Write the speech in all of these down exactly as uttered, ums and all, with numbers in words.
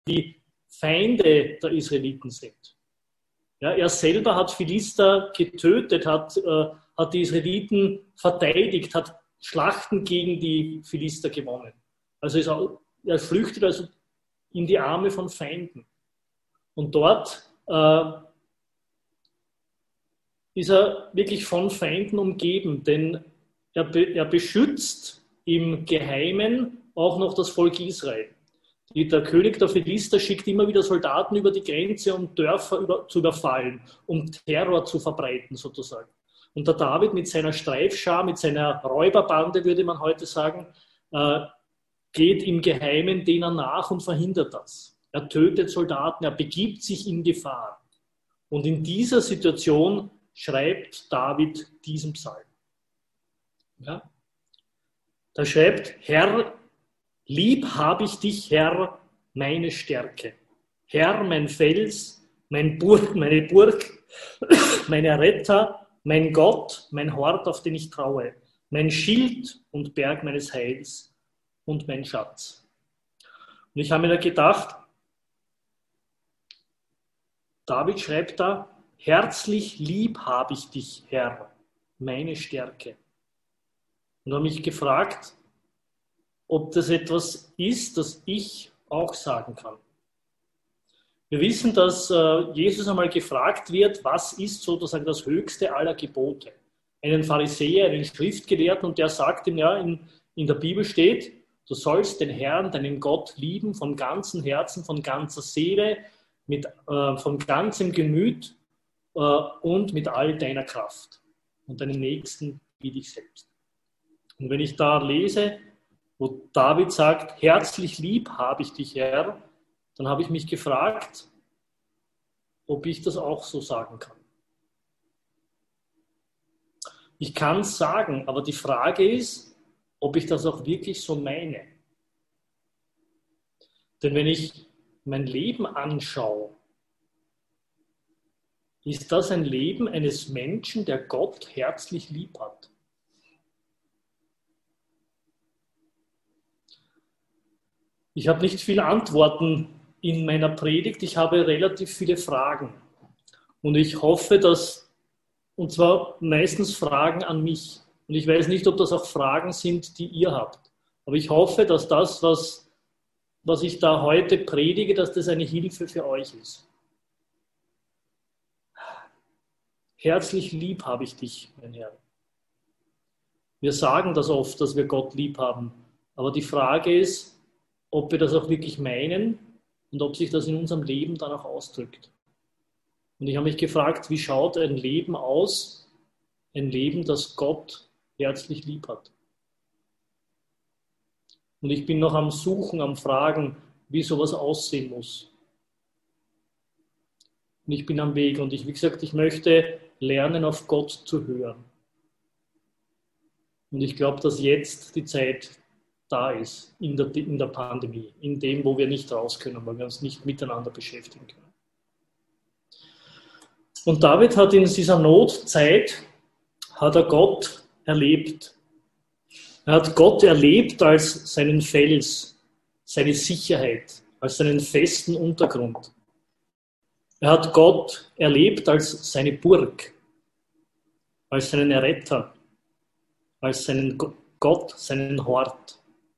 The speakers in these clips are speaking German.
die Feinde der Israeliten sind. Ja, er selber hat Philister getötet, hat, äh, hat die Israeliten verteidigt, hat Schlachten gegen die Philister gewonnen. Also ist auch, er flüchtet also in die Arme von Feinden. Und dort äh, ist er wirklich von Feinden umgeben, denn er, be, er beschützt im Geheimen auch noch das Volk Israel. Die, der König der Philister schickt immer wieder Soldaten über die Grenze, um Dörfer über, zu überfallen, um Terror zu verbreiten sozusagen. Und der David mit seiner Streifschar, mit seiner Räuberbande, würde man heute sagen, äh, geht im Geheimen denen nach und verhindert das. Er tötet Soldaten, er begibt sich in Gefahr. Und in dieser Situation schreibt David diesen Psalm. Ja? Da schreibt, Herr, lieb habe ich dich, Herr, meine Stärke. Herr, mein Fels, mein Burg, meine Burg, meine Retter, mein Gott, mein Hort, auf den ich traue, mein Schild und Berg meines Heils und mein Schatz. Und ich habe mir da gedacht, David schreibt da, herzlich lieb habe ich dich, Herr, meine Stärke. Und habe mich gefragt, ob das etwas ist, das ich auch sagen kann. Wir wissen, dass äh, Jesus einmal gefragt wird, was ist sozusagen das höchste aller Gebote? Einen Pharisäer, einen Schriftgelehrten, und der sagt ihm, ja, in, in der Bibel steht, du sollst den Herrn, deinen Gott lieben von ganzem Herzen, von ganzer Seele, mit, äh, von ganzem Gemüt äh, und mit all deiner Kraft. Und deinen Nächsten wie dich selbst. Und wenn ich da lese, wo David sagt, herzlich lieb habe ich dich, Herr, dann habe ich mich gefragt, ob ich das auch so sagen kann. Ich kann es sagen, aber die Frage ist, ob ich das auch wirklich so meine. Denn wenn ich mein Leben anschaue, ist das ein Leben eines Menschen, der Gott herzlich lieb hat. Ich habe nicht viele Antworten in meiner Predigt, ich habe relativ viele Fragen. Und ich hoffe, dass, und zwar meistens Fragen an mich. Und ich weiß nicht, ob das auch Fragen sind, die ihr habt. Aber ich hoffe, dass das, was, was ich da heute predige, dass das eine Hilfe für euch ist. Herzlich lieb habe ich dich, mein Herr. Wir sagen das oft, dass wir Gott lieb haben. Aber die Frage ist, ob wir das auch wirklich meinen und ob sich das in unserem Leben dann auch ausdrückt. Und ich habe mich gefragt, wie schaut ein Leben aus, ein Leben, das Gott herzlich lieb hat. Und ich bin noch am Suchen, am Fragen, wie sowas aussehen muss. Und ich bin am Weg und ich, wie gesagt, ich möchte lernen, auf Gott zu hören. Und ich glaube, dass jetzt die Zeit da ist, in der, in der Pandemie, in dem, wo wir nicht raus können, weil wir uns nicht miteinander beschäftigen können. Und David hat in dieser Notzeit, hat er Gott erlebt. Er hat Gott erlebt als seinen Fels, seine Sicherheit, als seinen festen Untergrund. Er hat Gott erlebt als seine Burg, als seinen Retter, als seinen Gott, seinen Hort.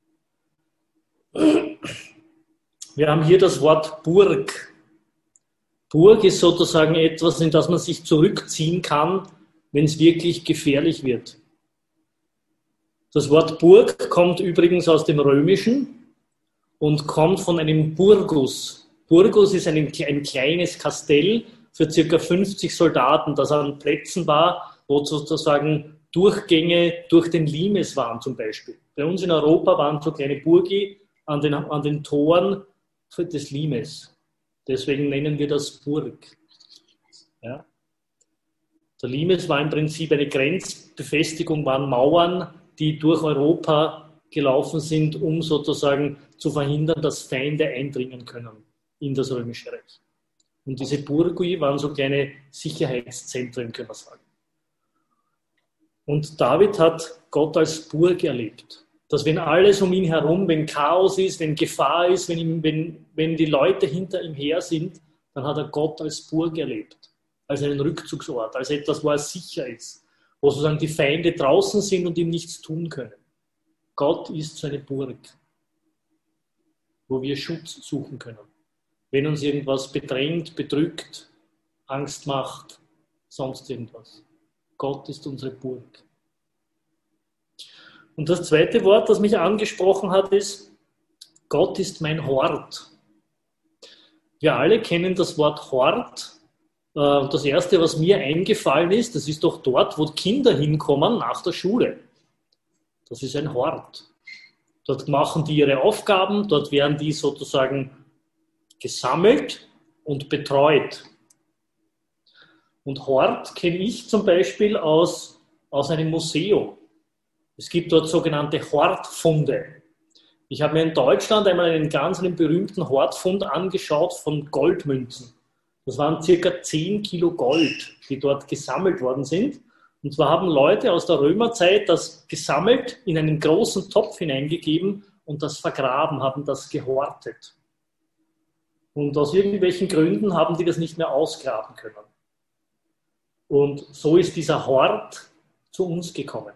Wir haben hier das Wort Burg. Burg ist sozusagen etwas, in das man sich zurückziehen kann, wenn es wirklich gefährlich wird. Das Wort Burg kommt übrigens aus dem Römischen und kommt von einem Burgus. Burgus ist ein, ein kleines Kastell für ca. fünfzig Soldaten, das an Plätzen war, wo sozusagen Durchgänge durch den Limes waren zum Beispiel. Bei uns in Europa waren so kleine Burgi an den, an den Toren des Limes. Deswegen nennen wir das Burg. Ja. Der Limes war im Prinzip eine Grenzbefestigung, waren Mauern, die durch Europa gelaufen sind, um sozusagen zu verhindern, dass Feinde eindringen können in das Römische Reich. Und diese Burgi waren so kleine Sicherheitszentren, können wir sagen. Und David hat Gott als Burg erlebt. dass wenn alles um ihn herum, wenn Chaos ist, wenn Gefahr ist, wenn, ihm, wenn, wenn die Leute hinter ihm her sind, dann hat er Gott als Burg erlebt, als einen Rückzugsort, als etwas, wo er sicher ist, wo sozusagen die Feinde draußen sind und ihm nichts tun können. Gott ist seine Burg, wo wir Schutz suchen können. Wenn uns irgendwas bedrängt, bedrückt, Angst macht, sonst irgendwas. Gott ist unsere Burg. Und das zweite Wort, das mich angesprochen hat, ist, Gott ist mein Hort. Wir alle kennen das Wort Hort. Und das Erste, was mir eingefallen ist, das ist doch dort, wo Kinder hinkommen nach der Schule. Das ist ein Hort. Dort machen die ihre Aufgaben, dort werden die sozusagen gesammelt und betreut. Und Hort kenne ich zum Beispiel aus, aus einem Museum. Es gibt dort sogenannte Hortfunde. Ich habe mir in Deutschland einmal einen ganz einen berühmten Hortfund angeschaut von Goldmünzen. Das waren circa zehn Kilo Gold, die dort gesammelt worden sind. Und zwar haben Leute aus der Römerzeit das gesammelt, in einen großen Topf hineingegeben und das vergraben, haben das gehortet. Und aus irgendwelchen Gründen haben die das nicht mehr ausgraben können. Und so ist dieser Hort zu uns gekommen.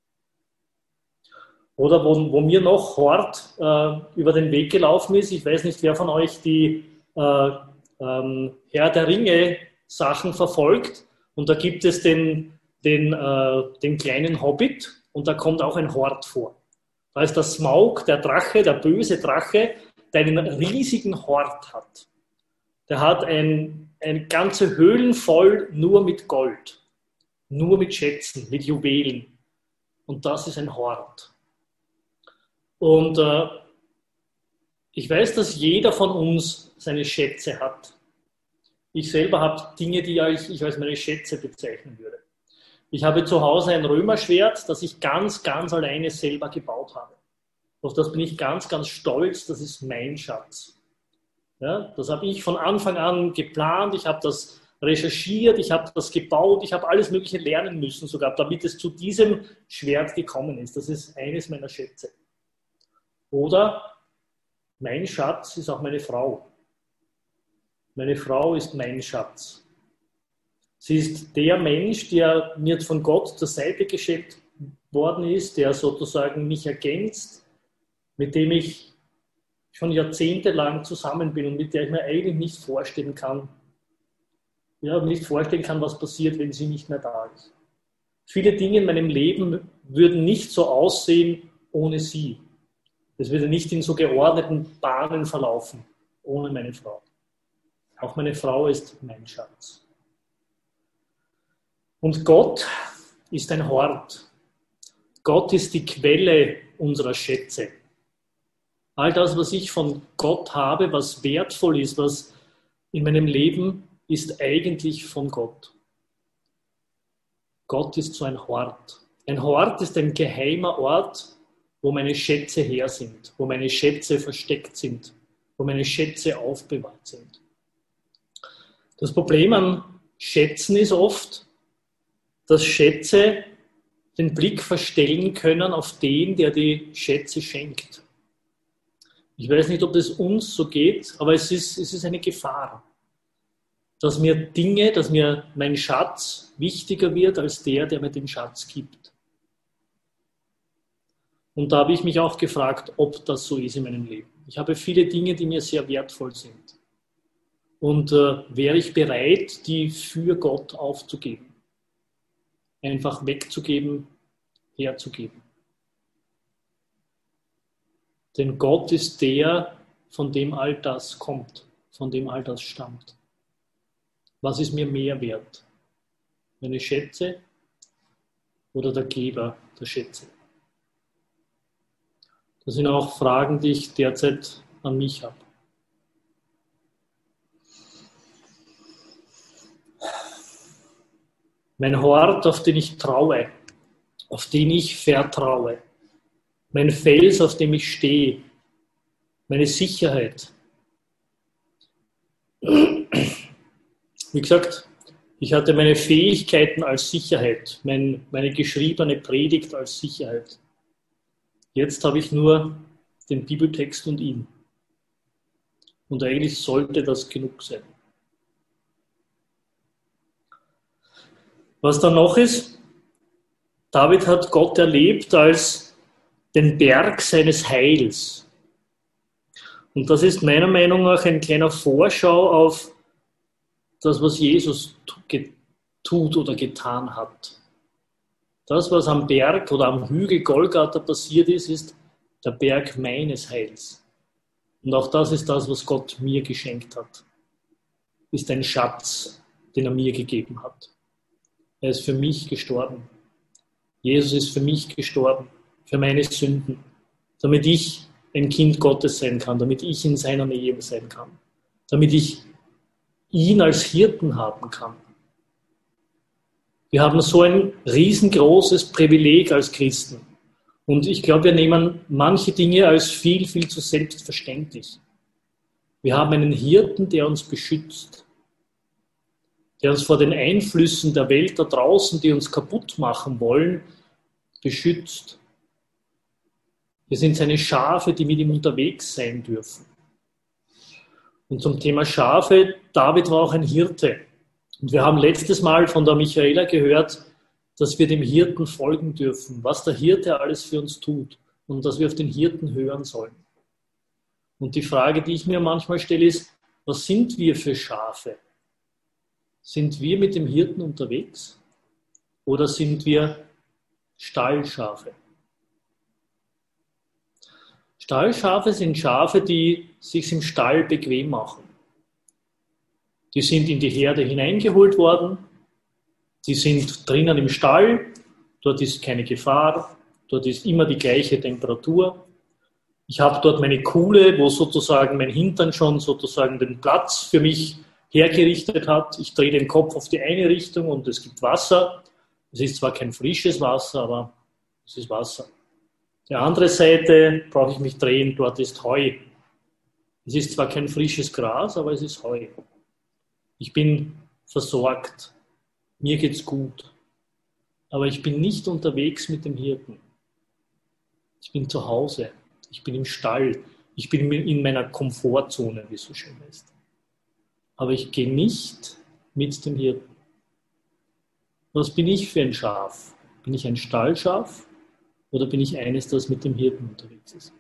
Oder wo, wo mir noch Hort äh, über den Weg gelaufen ist, ich weiß nicht, wer von euch die äh, ähm, Herr der Ringe Sachen verfolgt. Und da gibt es den, den, äh, den kleinen Hobbit und da kommt auch ein Hort vor. Da ist der Smaug, der Drache, der böse Drache, der einen riesigen Hort hat. Der hat ein, eine ganze Höhlen voll nur mit Gold, nur mit Schätzen, mit Juwelen. Und das ist ein Hort. Und äh, ich weiß, dass jeder von uns seine Schätze hat. Ich selber habe Dinge, die ich, ich als meine Schätze bezeichnen würde. Ich habe zu Hause ein Römerschwert, das ich ganz, ganz alleine selber gebaut habe. Auf das bin ich ganz, ganz stolz, das ist mein Schatz. Ja, das habe ich von Anfang an geplant, ich habe das recherchiert, ich habe das gebaut, ich habe alles Mögliche lernen müssen, sogar damit es zu diesem Schwert gekommen ist. Das ist eines meiner Schätze. Oder mein Schatz ist auch meine Frau. Meine Frau ist mein Schatz. Sie ist der Mensch, der mir von Gott zur Seite gestellt worden ist, der sozusagen mich ergänzt, mit dem ich schon jahrzehntelang zusammen bin und mit der ich mir eigentlich nicht vorstellen kann, ja, nicht vorstellen kann, was passiert, wenn sie nicht mehr da ist. Viele Dinge in meinem Leben würden nicht so aussehen ohne sie. Es würde nicht in so geordneten Bahnen verlaufen ohne meine Frau. Auch meine Frau ist mein Schatz. Und Gott ist ein Hort. Gott ist die Quelle unserer Schätze. All das, was ich von Gott habe, was wertvoll ist, was in meinem Leben ist eigentlich von Gott. Gott ist so ein Hort. Ein Hort ist ein geheimer Ort, wo meine Schätze her sind, wo meine Schätze versteckt sind, wo meine Schätze aufbewahrt sind. Das Problem an Schätzen ist oft, dass Schätze den Blick verstellen können auf den, der die Schätze schenkt. Ich weiß nicht, ob das uns so geht, aber es ist, es ist eine Gefahr, dass mir Dinge, dass mir mein Schatz wichtiger wird als der, der mir den Schatz gibt. Und da habe ich mich auch gefragt, ob das so ist in meinem Leben. Ich habe viele Dinge, die mir sehr wertvoll sind. Und äh, wäre ich bereit, die für Gott aufzugeben? Einfach wegzugeben, herzugeben. Denn Gott ist der, von dem all das kommt, von dem all das stammt. Was ist mir mehr wert? Meine Schätze oder der Geber der Schätze? Das sind auch Fragen, die ich derzeit an mich habe. Mein Hort, auf den ich traue, auf den ich vertraue. Mein Fels, auf dem ich stehe. Meine Sicherheit. Wie gesagt, ich hatte meine Fähigkeiten als Sicherheit, mein, meine geschriebene Predigt als Sicherheit. Jetzt habe ich nur den Bibeltext und ihn. Und eigentlich sollte das genug sein. Was dann noch ist, David hat Gott erlebt als den Berg seines Heils. Und das ist meiner Meinung nach ein kleiner Vorschau auf das, was Jesus tut oder getan hat. Das, was am Berg oder am Hügel Golgatha passiert ist, ist der Berg meines Heils. Und auch das ist das, was Gott mir geschenkt hat. Ist ein Schatz, den er mir gegeben hat. Er ist für mich gestorben. Jesus ist für mich gestorben, für meine Sünden, damit ich ein Kind Gottes sein kann, damit ich in seiner Nähe sein kann, damit ich ihn als Hirten haben kann. Wir haben so ein riesengroßes Privileg als Christen. Und ich glaube, wir nehmen manche Dinge als viel, viel zu selbstverständlich. Wir haben einen Hirten, der uns beschützt, der uns vor den Einflüssen der Welt da draußen, die uns kaputt machen wollen, beschützt. Wir sind seine Schafe, die mit ihm unterwegs sein dürfen. Und zum Thema Schafe, David war auch ein Hirte. Und wir haben letztes Mal von der Michaela gehört, dass wir dem Hirten folgen dürfen, was der Hirte alles für uns tut und dass wir auf den Hirten hören sollen. Und die Frage, die ich mir manchmal stelle, ist, was sind wir für Schafe? Sind wir mit dem Hirten unterwegs oder sind wir Stallschafe? Stallschafe sind Schafe, die sich im Stall bequem machen. Die sind in die Herde hineingeholt worden, die sind drinnen im Stall, dort ist keine Gefahr, dort ist immer die gleiche Temperatur. Ich habe dort meine Kuhle, wo sozusagen mein Hintern schon sozusagen den Platz für mich hergerichtet hat. Ich drehe den Kopf auf die eine Richtung und es gibt Wasser. Es ist zwar kein frisches Wasser, aber es ist Wasser. Die andere Seite brauche ich mich drehen, dort ist Heu. Es ist zwar kein frisches Gras, aber es ist Heu. Ich bin versorgt, mir geht's gut, aber ich bin nicht unterwegs mit dem Hirten. Ich bin zu Hause, ich bin im Stall, ich bin in meiner Komfortzone, wie es so schön heißt. Aber ich gehe nicht mit dem Hirten. Was bin ich für ein Schaf? Bin ich ein Stallschaf oder bin ich eines, das mit dem Hirten unterwegs ist?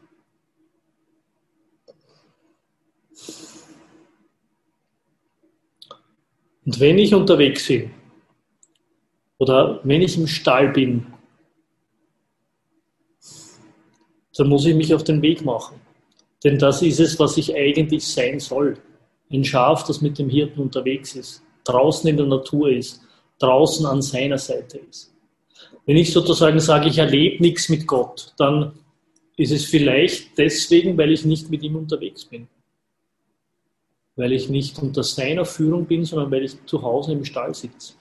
Und wenn ich unterwegs bin oder wenn ich im Stall bin, dann muss ich mich auf den Weg machen. Denn das ist es, was ich eigentlich sein soll. Ein Schaf, das mit dem Hirten unterwegs ist, draußen in der Natur ist, draußen an seiner Seite ist. Wenn ich sozusagen sage, ich erlebe nichts mit Gott, dann ist es vielleicht deswegen, weil ich nicht mit ihm unterwegs bin. Weil ich nicht unter seiner Führung bin, sondern weil ich zu Hause im Stall sitze.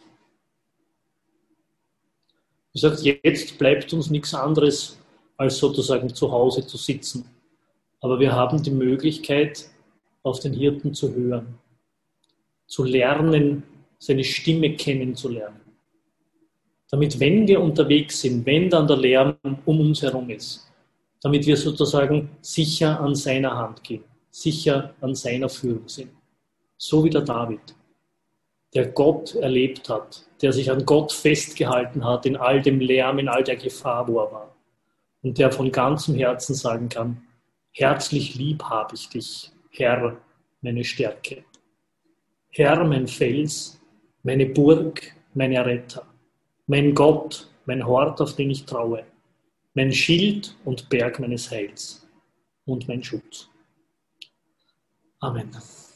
Wie gesagt, jetzt bleibt uns nichts anderes, als sozusagen zu Hause zu sitzen. Aber wir haben die Möglichkeit, auf den Hirten zu hören, zu lernen, seine Stimme kennenzulernen. Damit, wenn wir unterwegs sind, wenn dann der Lärm um uns herum ist, damit wir sozusagen sicher an seiner Hand gehen, sicher an seiner Führung sind. So wie der David, der Gott erlebt hat, der sich an Gott festgehalten hat in all dem Lärm, in all der Gefahr, wo er war. Und der von ganzem Herzen sagen kann, herzlich lieb habe ich dich, Herr, meine Stärke. Herr, mein Fels, meine Burg, mein Erretter, mein Gott, mein Hort, auf den ich traue, mein Schild und Berg meines Heils und mein Schutz. Amen.